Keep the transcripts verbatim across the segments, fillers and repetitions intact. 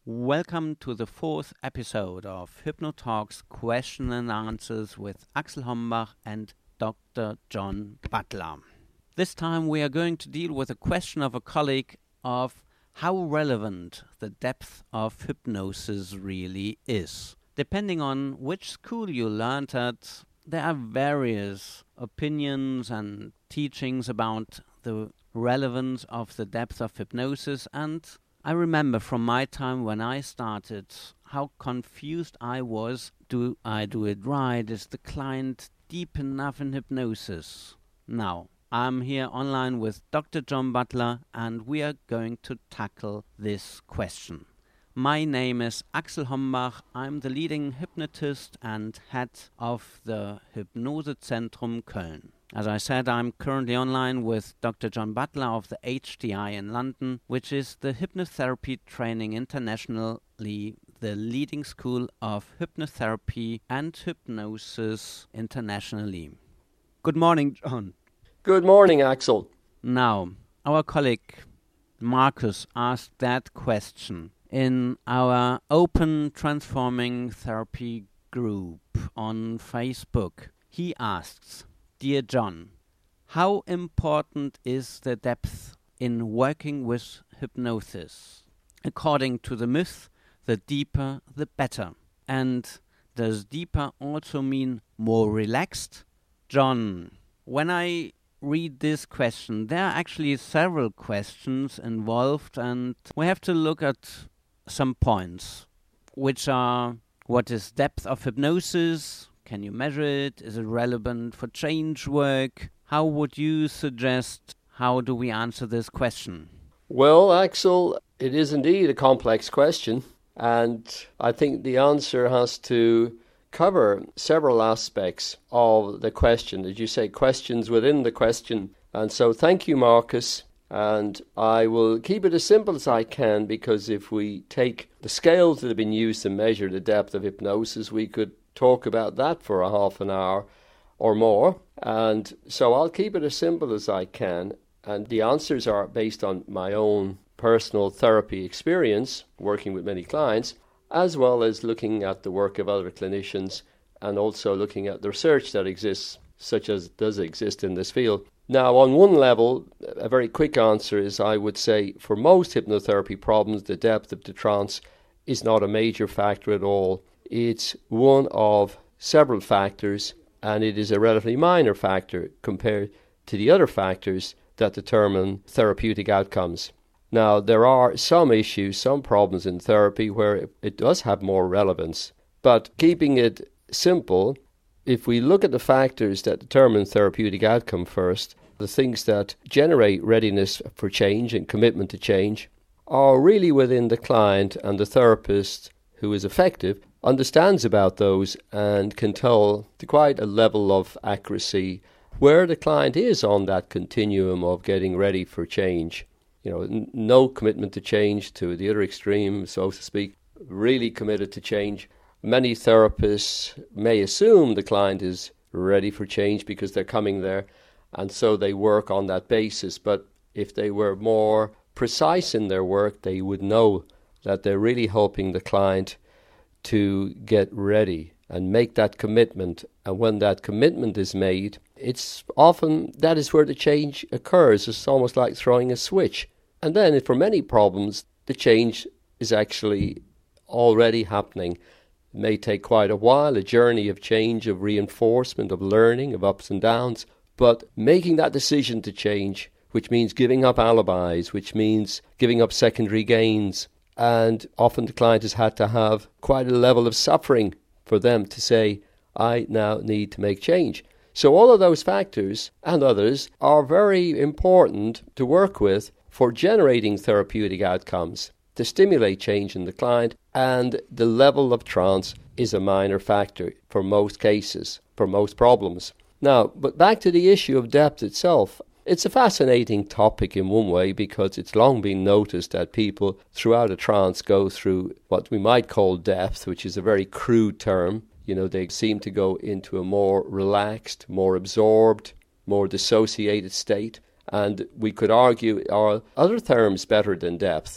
Welcome to the fourth episode of HypnoTalks Question and Answers with Axel Hombach and Doctor John Butler. This time we are going to deal with a question of a colleague of how relevant the depth of hypnosis really is. Depending on which school you learned at, there are various opinions and teachings about the relevance of the depth of hypnosis, and I remember from my time when I started how confused I was. Do I do it right? Is the client deep enough in hypnosis? Now, I'm here online with Doctor John Butler and we are going to tackle this question. My name is Axel Hombach. I'm the leading hypnotist and head of the Hypnosezentrum Köln. As I said, I'm currently online with Doctor John Butler of the H T I in London, which is the Hypnotherapy Training Internationally, the leading school of hypnotherapy and hypnosis internationally. Good morning, John. Good morning, Axel. Now, our colleague Marcus asked that question in our Open Transforming Therapy group on Facebook. He asks, Dear John, how important is the depth in working with hypnosis? According to the myth, the deeper the better. And does deeper also mean more relaxed? John, when I read this question, there are actually several questions involved, and we have to look at some points, which are: what is depth of hypnosis? Can you measure it? Is it relevant for change work? How would you suggest, how do we answer this question? Well, Axel, it is indeed a complex question, and I think the answer has to cover several aspects of the question. As you say, questions within the question. And so thank you, Marcus. And I will keep it as simple as I can, because if we take the scales that have been used to measure the depth of hypnosis, we could talk about that for a half an hour or more. And so I'll keep it as simple as I can. And the answers are based on my own personal therapy experience, working with many clients, as well as looking at the work of other clinicians and also looking at the research that exists, such as does exist in this field. Now, on one level, a very quick answer is I would say for most hypnotherapy problems, the depth of the trance is not a major factor at all. It's one of several factors, and it is a relatively minor factor compared to the other factors that determine therapeutic outcomes. Now, there are some issues, some problems in therapy where it does have more relevance. But keeping it simple, if we look at the factors that determine therapeutic outcome first, the things that generate readiness for change and commitment to change are really within the client, and the therapist who is effective understands about those and can tell to quite a level of accuracy where the client is on that continuum of getting ready for change. You know, n- no commitment to change to the other extreme, so to speak, really committed to change. Many therapists may assume the client is ready for change because they're coming there, and so they work on that basis. But if they were more precise in their work, they would know that they're really helping the client to get ready and make that commitment. And when that commitment is made, it's often, that is where the change occurs. It's almost like throwing a switch. And then for many problems, the change is actually already happening. It may take quite a while, a journey of change, of reinforcement, of learning, of ups and downs. But making that decision to change, which means giving up alibis, which means giving up secondary gains, and often the client has had to have quite a level of suffering for them to say, I now need to make change. So all of those factors and others are very important to work with for generating therapeutic outcomes, to stimulate change in the client, and the level of trance is a minor factor for most cases, for most problems. Now, but back to the issue of depth itself. It's a fascinating topic in one way because it's long been noticed that people throughout a trance go through what we might call depth, which is a very crude term. You know, they seem to go into a more relaxed, more absorbed, more dissociated state. And we could argue, are other terms better than depth?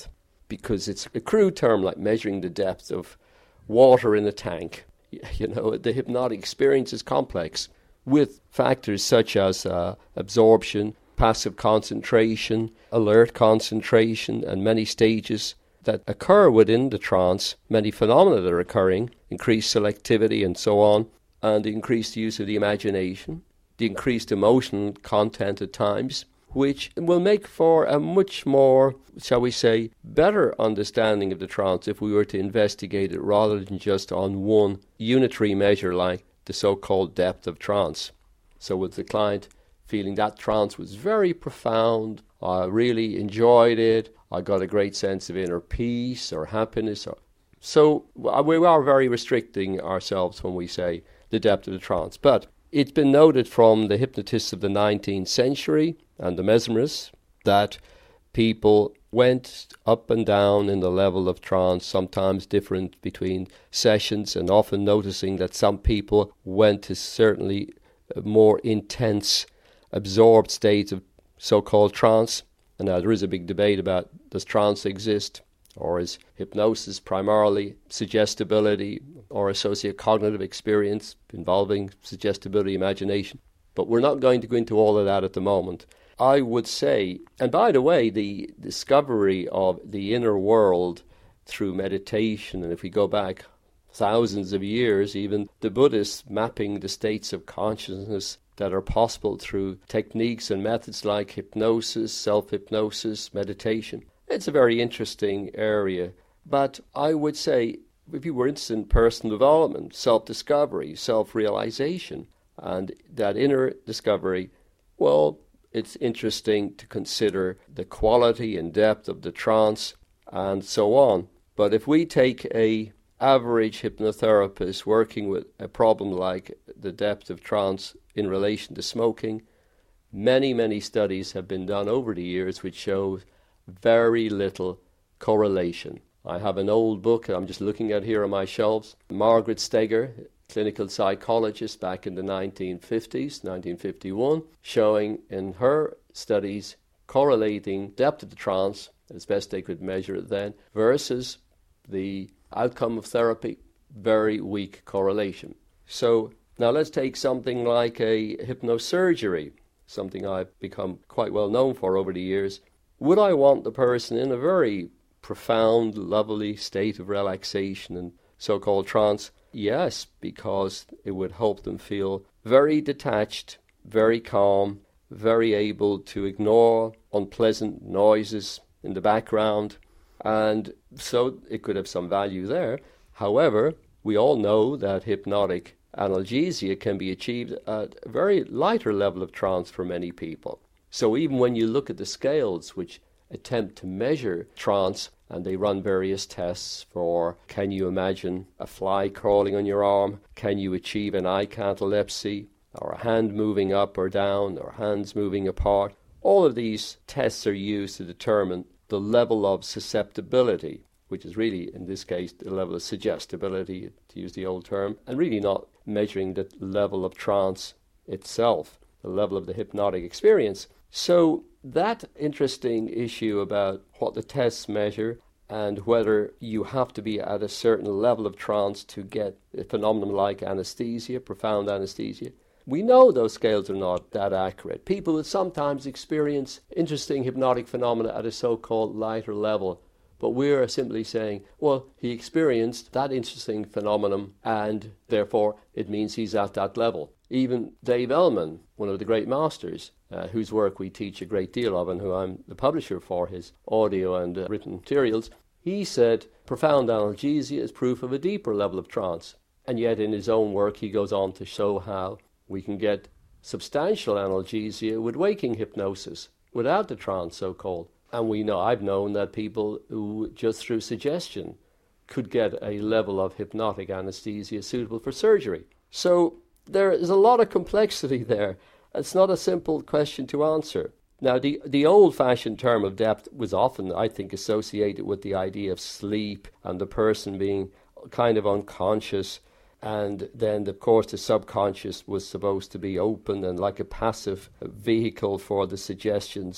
because it's a crude term like measuring the depth of water in a tank. You know, the hypnotic experience is complex with factors such as uh, absorption, passive concentration, alert concentration, and many stages that occur within the trance, many phenomena that are occurring, increased selectivity and so on, and the increased use of the imagination, the increased emotional content at times, which will make for a much more, shall we say, better understanding of the trance if we were to investigate it rather than just on one unitary measure like the so-called depth of trance. So with the client feeling that trance was very profound, I really enjoyed it, I got a great sense of inner peace or happiness. Or, so we are very restricting ourselves when we say the depth of the trance. But it's been noted from the hypnotists of the nineteenth century and the mesmerists that people went up and down in the level of trance, sometimes different between sessions, and often noticing that some people went to certainly more intense, absorbed states of so-called trance. And now there is a big debate about, does trance exist, or is hypnosis primarily suggestibility or a socio-cognitive experience involving suggestibility, imagination? But we're not going to go into all of that at the moment. I would say, and by the way, the discovery of the inner world through meditation, and if we go back thousands of years, even the Buddhists mapping the states of consciousness that are possible through techniques and methods like hypnosis, self-hypnosis, meditation. It's a very interesting area. But I would say, if you were interested in personal development, self-discovery, self-realization, and that inner discovery, well, it's interesting to consider the quality and depth of the trance and so on. But if we take a average hypnotherapist working with a problem like the depth of trance in relation to smoking, many, many studies have been done over the years which show very little correlation. I have an old book I'm just looking at here on my shelves. Margaret Steger, clinical psychologist back in the nineteen fifties, nineteen fifty-one, showing in her studies correlating depth of the trance, as best they could measure it then, versus the outcome of therapy, very weak correlation. So now let's take something like a hypnosurgery, something I've become quite well known for over the years. Would I want the person in a very profound, lovely state of relaxation and so-called trance? Yes, because it would help them feel very detached, very calm, very able to ignore unpleasant noises in the background, and so it could have some value there. However, we all know that hypnotic analgesia can be achieved at a very lighter level of trance for many people. So even when you look at the scales which attempt to measure trance, and they run various tests for, can you imagine a fly crawling on your arm? Can you achieve an eye catalepsy? Or a hand moving up or down, or hands moving apart? All of these tests are used to determine the level of susceptibility, which is really, in this case, the level of suggestibility, to use the old term, and really not measuring the level of trance itself, the level of the hypnotic experience. So that interesting issue about what the tests measure and whether you have to be at a certain level of trance to get a phenomenon like anesthesia, profound anesthesia, we know those scales are not that accurate. People will sometimes experience interesting hypnotic phenomena at a so-called lighter level, but we're simply saying, well, he experienced that interesting phenomenon and therefore it means he's at that level. Even Dave Ellman, one of the great masters, uh, whose work we teach a great deal of and who I'm the publisher for his audio and uh, written materials, he said profound analgesia is proof of a deeper level of trance. And yet in his own work he goes on to show how we can get substantial analgesia with waking hypnosis, without the trance so-called. And we know, I've known that people who just through suggestion could get a level of hypnotic anesthesia suitable for surgery. So there is a lot of complexity there. It's not a simple question to answer. Now, the, the old-fashioned term of depth was often, I think, associated with the idea of sleep and the person being kind of unconscious. And then, of course, the subconscious was supposed to be open and like a passive vehicle for the suggestions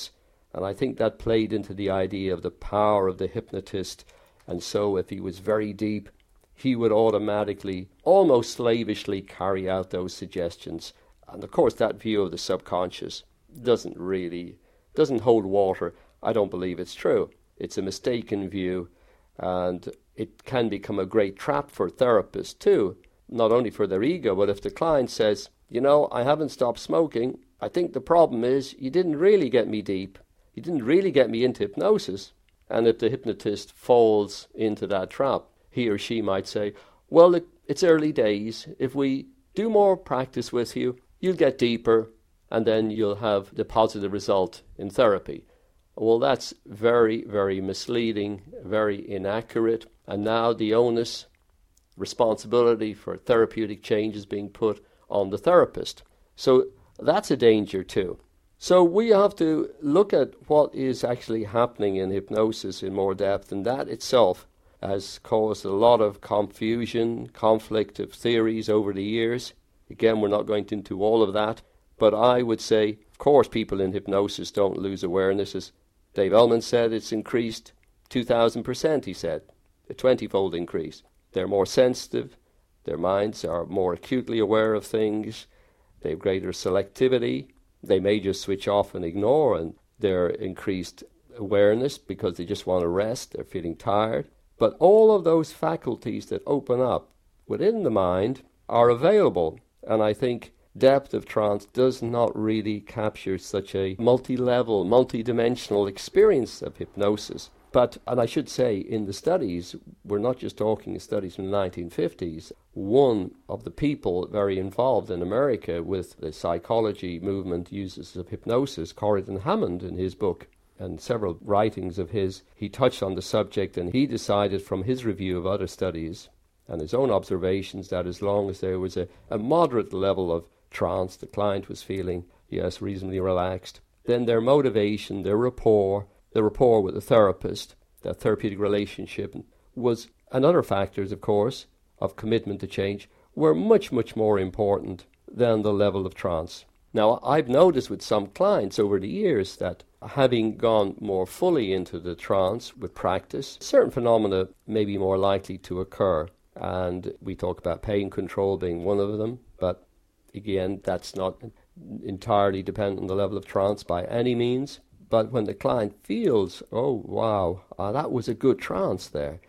And I think that played into the idea of the power of the hypnotist. And so if he was very deep, he would automatically, almost slavishly, carry out those suggestions. And of course, that view of the subconscious doesn't really, doesn't hold water. I don't believe it's true. It's a mistaken view, and it can become a great trap for therapists too, not only for their ego, but if the client says, you know, I haven't stopped smoking, I think the problem is you didn't really get me deep. You didn't really get me into hypnosis. And if the hypnotist falls into that trap, he or she might say, well, it, it's early days. If we do more practice with you, you'll get deeper, and then you'll have the positive result in therapy. Well, that's very, very misleading, very inaccurate. And now the onus, responsibility for therapeutic change is being put on the therapist. So that's a danger too. So we have to look at what is actually happening in hypnosis in more depth, and that itself has caused a lot of confusion, conflict of theories over the years. Again, we're not going into all of that, but I would say, of course, people in hypnosis don't lose awareness. As Dave Ellman said, it's increased two thousand percent, he said, a twenty-fold increase. They're more sensitive, their minds are more acutely aware of things, they have greater selectivity, they may just switch off and ignore, and their increased awareness because they just want to rest, they're feeling tired. But all of those faculties that open up within the mind are available, and I think depth of trance does not really capture such a multi-level, multi-dimensional experience of hypnosis. But, and I should say, in the studies, we're not just talking studies from the nineteen fifties. One of the people very involved in America with the psychology movement uses of hypnosis, Corydon Hammond, in his book, and several writings of his, he touched on the subject, and he decided from his review of other studies and his own observations that as long as there was a, a moderate level of trance, the client was feeling, yes, reasonably relaxed, then their motivation, their rapport, the rapport with the therapist, that therapeutic relationship, was, and other factors, of course, of commitment to change, were much, much more important than the level of trance. Now, I've noticed with some clients over the years that having gone more fully into the trance with practice, certain phenomena may be more likely to occur. And we talk about pain control being one of them, but again, that's not entirely dependent on the level of trance by any means. But when the client feels, oh, wow, uh, that was a good trance there,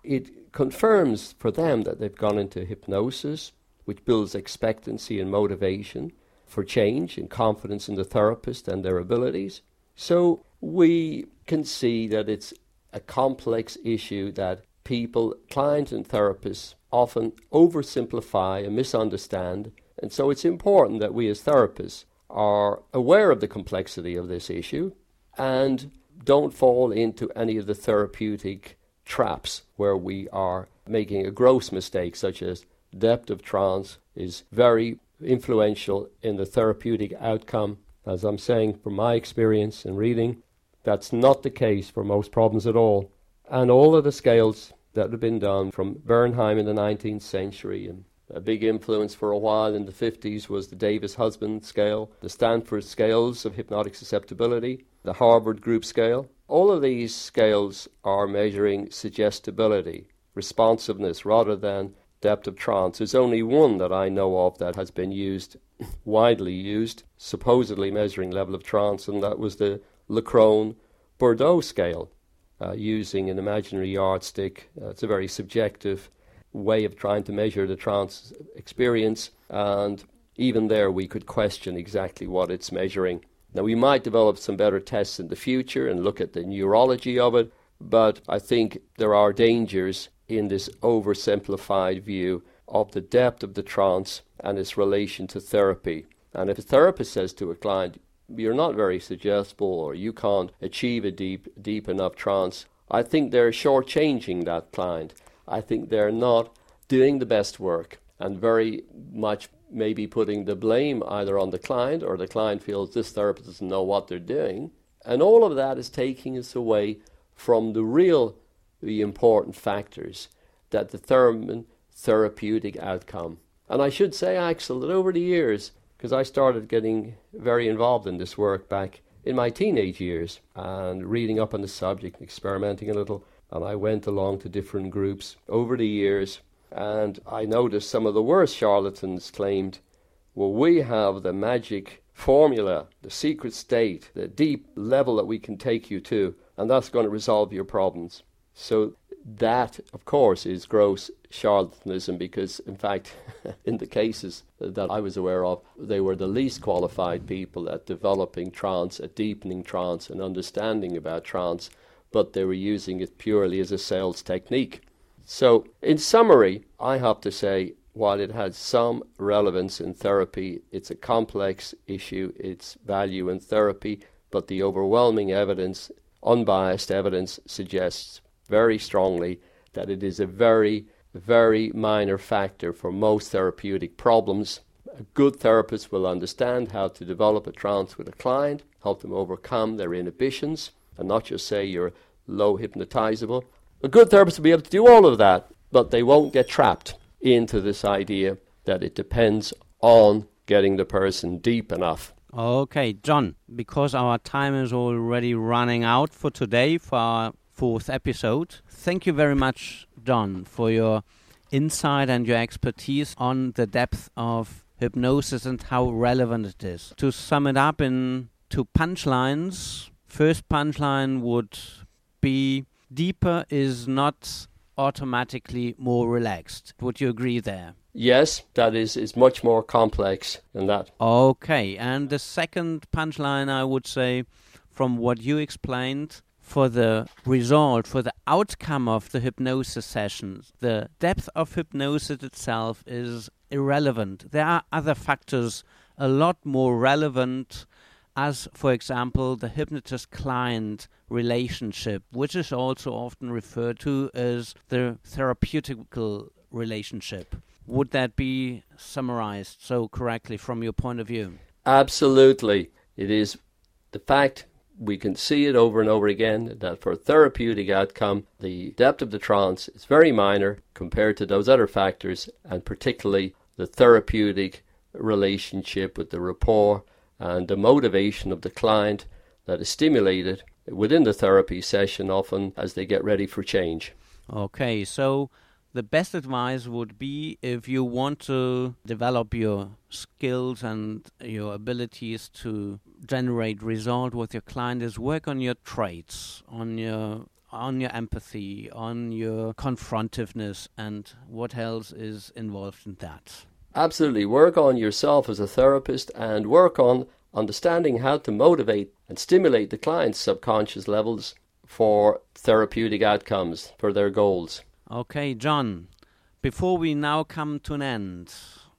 it confirms for them that they've gone into hypnosis, which builds expectancy and motivation for change and confidence in the therapist and their abilities. So we can see that it's a complex issue that people, clients and therapists, often oversimplify and misunderstand. And so it's important that we as therapists are aware of the complexity of this issue and don't fall into any of the therapeutic traps where we are making a gross mistake, such as depth of trance is very influential in the therapeutic outcome. As I'm saying from my experience in reading, that's not the case for most problems at all. And all of the scales that have been done from Bernheim in the nineteenth century, and a big influence for a while in the fifties was the Davis-Husband scale, the Stanford scales of hypnotic susceptibility, the Harvard group scale. All of these scales are measuring suggestibility, responsiveness, rather than depth of trance. There's only one that I know of that has been used, widely used, supposedly measuring level of trance, and that was the Lacrone-Bordeaux scale, uh, using an imaginary yardstick. Uh, it's a very subjective way of trying to measure the trance experience, and even there we could question exactly what it's measuring. Now, we might develop some better tests in the future and look at the neurology of it, but I think there are dangers in this oversimplified view of the depth of the trance and its relation to therapy. And if a therapist says to a client, you're not very suggestible or you can't achieve a deep, deep enough trance, I think they're shortchanging that client. I think they're not doing the best work and very much maybe putting the blame either on the client, or the client feels this therapist doesn't know what they're doing. And all of that is taking us away from the real, the important factors that determine therapeutic outcome. And I should say, Axel, that over the years, because I started getting very involved in this work back in my teenage years and reading up on the subject, experimenting a little. And I went along to different groups over the years, and I noticed some of the worst charlatans claimed, well, we have the magic formula, the secret state, the deep level that we can take you to, and that's going to resolve your problems. So that, of course, is gross charlatanism because, in fact, in the cases that I was aware of, they were the least qualified people at developing trance, at deepening trance and understanding about trance, but they were using it purely as a sales technique. So, in summary, I have to say, while it has some relevance in therapy, it's a complex issue, it's value in therapy, but the overwhelming evidence, unbiased evidence, suggests very strongly that it is a very, very minor factor for most therapeutic problems. A good therapist will understand how to develop a trance with a client, help them overcome their inhibitions, and not just say you're low hypnotizable. A good therapist will be able to do all of that, but they won't get trapped into this idea that it depends on getting the person deep enough. Okay, John, because our time is already running out for today for our fourth episode, thank you very much, John, for your insight and your expertise on the depth of hypnosis and how relevant it is. To sum it up in two punchlines, first punchline would be deeper is not automatically more relaxed. Would you agree there? Yes, that is, is much more complex than that. Okay, and the second punchline I would say, from what you explained, for the result, for the outcome of the hypnosis sessions, the depth of hypnosis itself is irrelevant. There are other factors a lot more relevant, as, for example, the hypnotist-client relationship, which is also often referred to as the therapeutical relationship. Would that be summarized so correctly from your point of view? Absolutely. It is the fact, we can see it over and over again, that for a therapeutic outcome, the depth of the trance is very minor compared to those other factors, and particularly the therapeutic relationship with the rapport and the motivation of the client that is stimulated within the therapy session, often as they get ready for change. Okay, so the best advice would be, if you want to develop your skills and your abilities to generate result with your client, is work on your traits, on your on your empathy, on your confrontiveness, and what else is involved in that. Absolutely. Work on yourself as a therapist and work on understanding how to motivate and stimulate the client's subconscious levels for therapeutic outcomes, for their goals. Okay, John, before we now come to an end,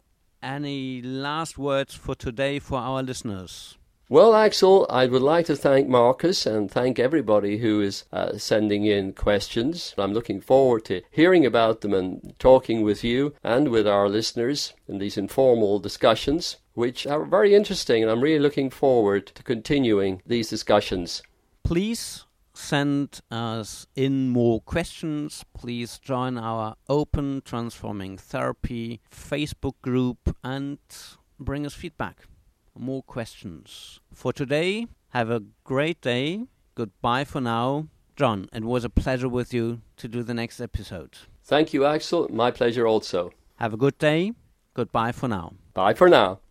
any last words for today for our listeners? Well, Axel, I would like to thank Marcus and thank everybody who is uh, sending in questions. I'm looking forward to hearing about them and talking with you and with our listeners in these informal discussions, which are very interesting, and I'm really looking forward to continuing these discussions. Please send us in more questions. Please join our Open Transforming Therapy Facebook group and bring us feedback. More questions. For today, have a great day. Goodbye for now. John, it was a pleasure with you to do the next episode. Thank you, Axel. My pleasure also. Have a good day. Goodbye for now. Bye for now.